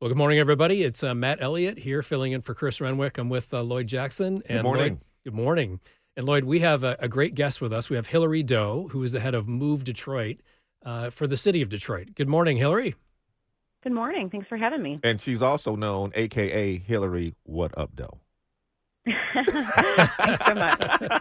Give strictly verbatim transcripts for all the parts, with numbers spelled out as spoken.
Well, good morning, everybody. It's uh, Matt Elliott here filling in for Chris Renwick. I'm with uh, Lloyd Jackson. Good and morning. Lloyd, good morning. And Lloyd, we have a, a great guest with us. We have Hillary Doe, who is the head of Move Detroit uh, for the city of Detroit. Good morning, Hillary. Good morning. Thanks for having me. And she's also known, A K A Hillary What Up Doe. Thanks so much.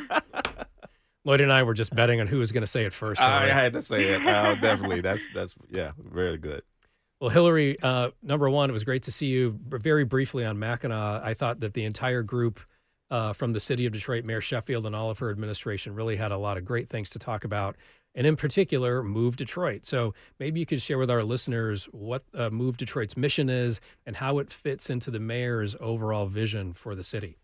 Lloyd and I were just betting on who was going to say it first. I Hillary. had to say it. Uh, definitely. That's, that's yeah, very good. Well, Hillary, uh, number one, it was great to see you very briefly on Mackinac. I thought that the entire group uh, from the city of Detroit, Mayor Sheffield and all of her administration really had a lot of great things to talk about, and in particular, Move Detroit. So maybe you could share with our listeners what uh, Move Detroit's mission is and how it fits into the mayor's overall vision for the city.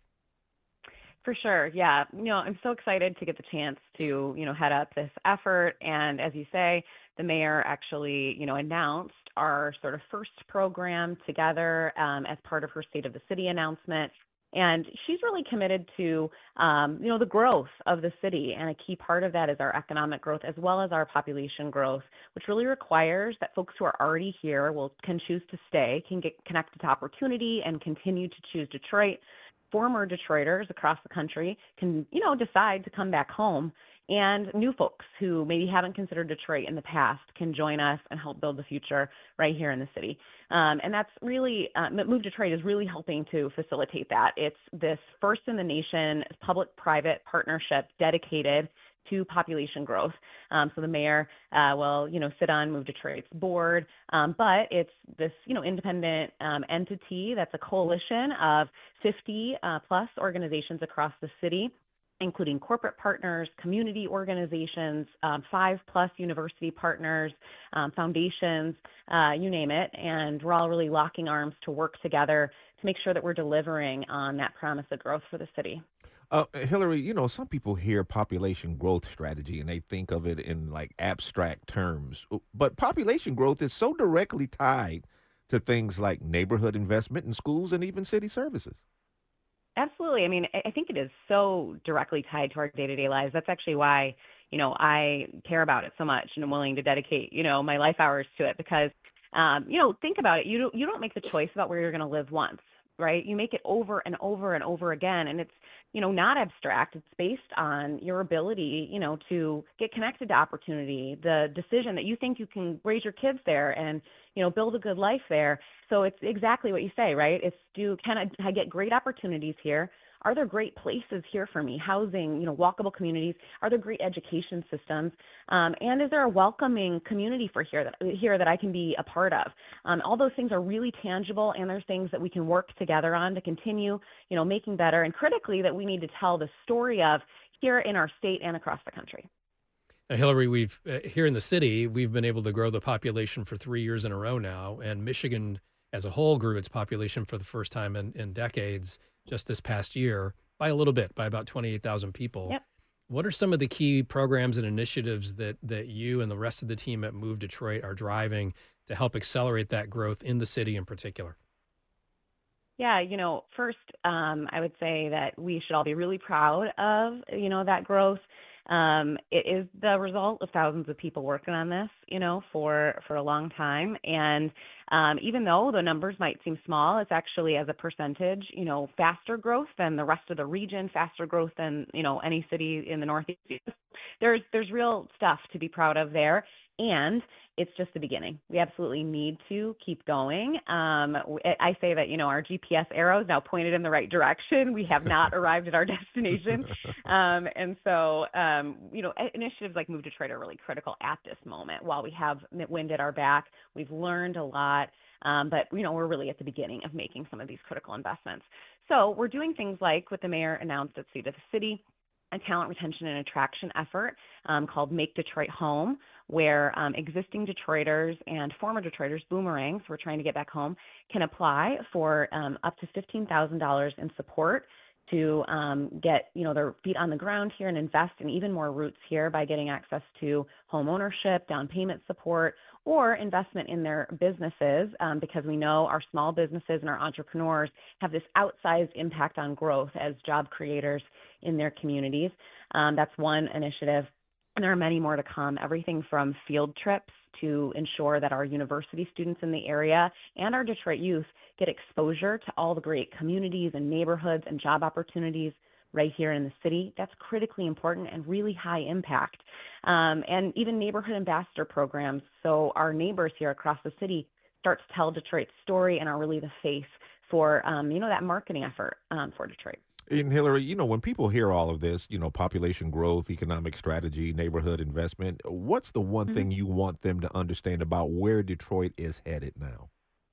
For sure. Yeah. You know, I'm so excited to get the chance to, you know, head up this effort. And as you say, the mayor actually, you know, announced our sort of first program together um, as part of her State of the City announcement. And she's really committed to, um, you know, the growth of the city. And a key part of that is our economic growth as well as our population growth, which really requires that folks who are already here will can choose to stay, can get connected to opportunity and continue to choose Detroit. Former Detroiters across the country can, you know, decide to come back home, and new folks who maybe haven't considered Detroit in the past can join us and help build the future right here in the city. Um, and that's really, uh, Move Detroit is really helping to facilitate that. It's this first in the nation public-private partnership dedicated to population growth. Um, so the mayor uh, will, you know, sit on Move Detroit's board, um, but it's this, you know, independent um, entity that's a coalition of fifty uh, plus organizations across the city, including corporate partners, community organizations, um, five plus university partners, um, foundations, uh, you name it. And we're all really locking arms to work together to make sure that we're delivering on that promise of growth for the city. Uh, Hillary, you know, some people hear population growth strategy and they think of it in like abstract terms. But population growth is so directly tied to things like neighborhood investment in schools and even city services. Absolutely. I mean, I think it is so directly tied to our day-to-day lives. That's actually why, you know, I care about it so much and I'm willing to dedicate, you know, my life hours to it because, um, you know, think about it. You don't, you don't make the choice about where you're going to live once, right? You make it over and over and over again. And it's, you know, not abstract. It's based on your ability, you know, to get connected to opportunity, the decision that you think you can raise your kids there and, you know, build a good life there. So it's exactly what you say, right? It's do, can I, I get great opportunities here? Are there great places here for me? Housing, you know, walkable communities? Are there great education systems? Um, and is there a welcoming community for here that here that I can be a part of? Um, all those things are really tangible, and there's things that we can work together on to continue, you know, making better. And critically, that we need to tell the story of here in our state and across the country. Now, Hillary, we've uh, here in the city, we've been able to grow the population for three years in a row now, and Michigan as a whole grew its population for the first time in, in decades just this past year by a little bit, by about twenty-eight thousand people. Yep. What are some of the key programs and initiatives that that you and the rest of the team at Move Detroit are driving to help accelerate that growth in the city in particular? Yeah, you know, first, um, I would say that we should all be really proud of, you know, that growth. Um, it is the result of thousands of people working on this, you know, for, for a long time. And um, even though the numbers might seem small, it's actually as a percentage, you know, faster growth than the rest of the region, faster growth than, you know, any city in the Northeast. There's, there's real stuff to be proud of there. And it's just the beginning. We absolutely need to keep going. Um, I say that, you know, our G P S arrow is now pointed in the right direction. We have not arrived at our destination. Um, and so, um, you know, initiatives like Move Detroit are really critical at this moment. While we have wind at our back, we've learned a lot. Um, but, you know, we're really at the beginning of making some of these critical investments. So we're doing things like what the mayor announced at State of the City, a talent retention and attraction effort um, called Make Detroit Home, where um, existing Detroiters and former Detroiters, boomerangs, we're trying to get back home, can apply for um, up to fifteen thousand dollars in support to um, get, you know, their feet on the ground here and invest in even more roots here by getting access to home ownership, down payment support, or investment in their businesses, um, because we know our small businesses and our entrepreneurs have this outsized impact on growth as job creators in their communities. Um, that's one initiative. And there are many more to come, everything from field trips to ensure that our university students in the area and our Detroit youth get exposure to all the great communities and neighborhoods and job opportunities right here in the city. That's critically important and really high impact. Um, and even neighborhood ambassador programs. So our neighbors here across the city start to tell Detroit's story and are really the face for, um, you know, that marketing effort um, for Detroit. And Hillary, you know, when people hear all of this, you know, population growth, economic strategy, neighborhood investment, what's the one Mm-hmm. thing you want them to understand about where Detroit is headed now?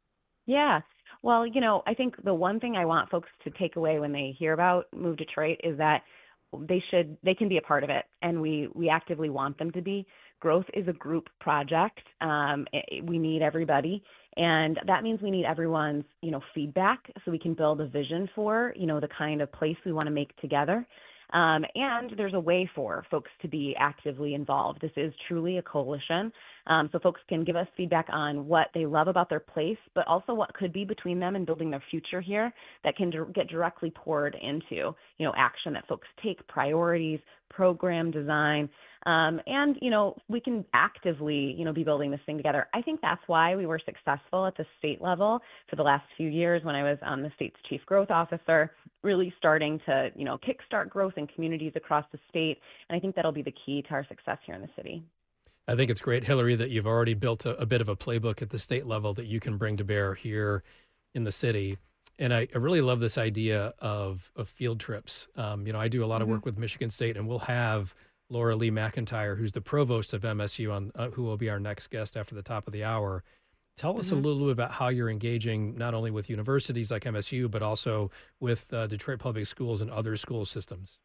Yeah. Well, you know, I think the one thing I want folks to take away when they hear about Move Detroit is that they should they can be a part of it, and we we actively want them to be. Growth is a group project. Um, it, we need everybody, and that means we need everyone's you know feedback so we can build a vision for you know the kind of place we want to make together. Um, and there's a way for folks to be actively involved. This is truly a coalition. Um, so folks can give us feedback on what they love about their place, but also what could be between them and building their future here that can d- get directly poured into, you know, action that folks take, priorities, program design, um, and, you know, we can actively, you know, be building this thing together. I think that's why we were successful at the state level for the last few years when I was um, the state's chief growth officer, really starting to, you know, kickstart growth in communities across the state. And I think that'll be the key to our success here in the city. I think it's great, Hillary, that you've already built a, a bit of a playbook at the state level that you can bring to bear here in the city. And I, I really love this idea of, of field trips. Um, you know, I do a lot of work with Michigan State, and we'll have Laura Lee McIntyre, who's the provost of M S U, on uh, who will be our next guest after the top of the hour. Tell us Mm-hmm. a little bit about how you're engaging not only with universities like M S U, but also with uh, Detroit Public Schools and other school systems.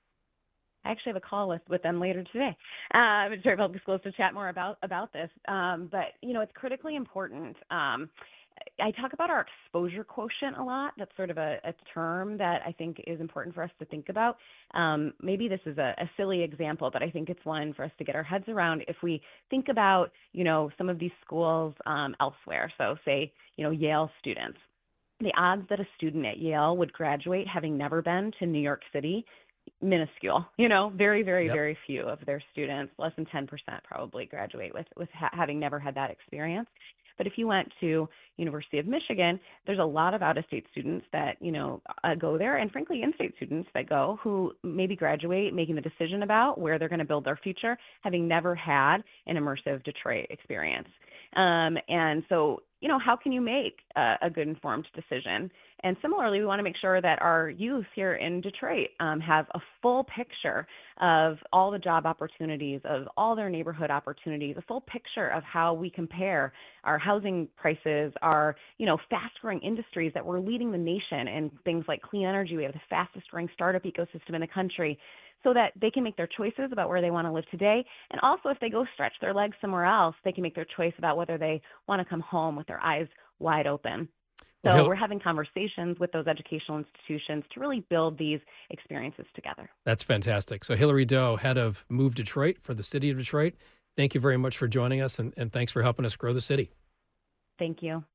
I actually have a call with, with them later today, uh, Detroit Public Schools, to chat more about, about this. Um, but, you know, it's critically important. Um, I talk about our exposure quotient a lot. That's sort of a, a term that I think is important for us to think about. Um, maybe this is a, a silly example, but I think it's one for us to get our heads around. If we think about, you know, some of these schools um, elsewhere, so say, you know, Yale students, the odds that a student at Yale would graduate having never been to New York City, minuscule, you know, very, very, Yep. very few of their students, less than ten percent probably graduate with, with ha- having never had that experience. But if you went to University of Michigan, there's a lot of out-of-state students that, you know, uh, go there, and frankly, in-state students that go who maybe graduate making the decision about where they're going to build their future, having never had an immersive Detroit experience. Um, and so, you know, how can you make a, a good informed decision? And similarly, we want to make sure that our youth here in Detroit um, have a full picture of all the job opportunities, of all their neighborhood opportunities, a full picture of how we compare our housing prices, our, you know, fast-growing industries that we're leading the nation in things like clean energy. We have the fastest-growing startup ecosystem in the country, so that they can make their choices about where they want to live today. And also, if they go stretch their legs somewhere else, they can make their choice about whether they want to come home with their eyes wide open. So Well, Hil- we're having conversations with those educational institutions to really build these experiences together. That's fantastic. So Hillary Doe, head of Move Detroit for the city of Detroit, thank you very much for joining us, and, and thanks for helping us grow the city. Thank you.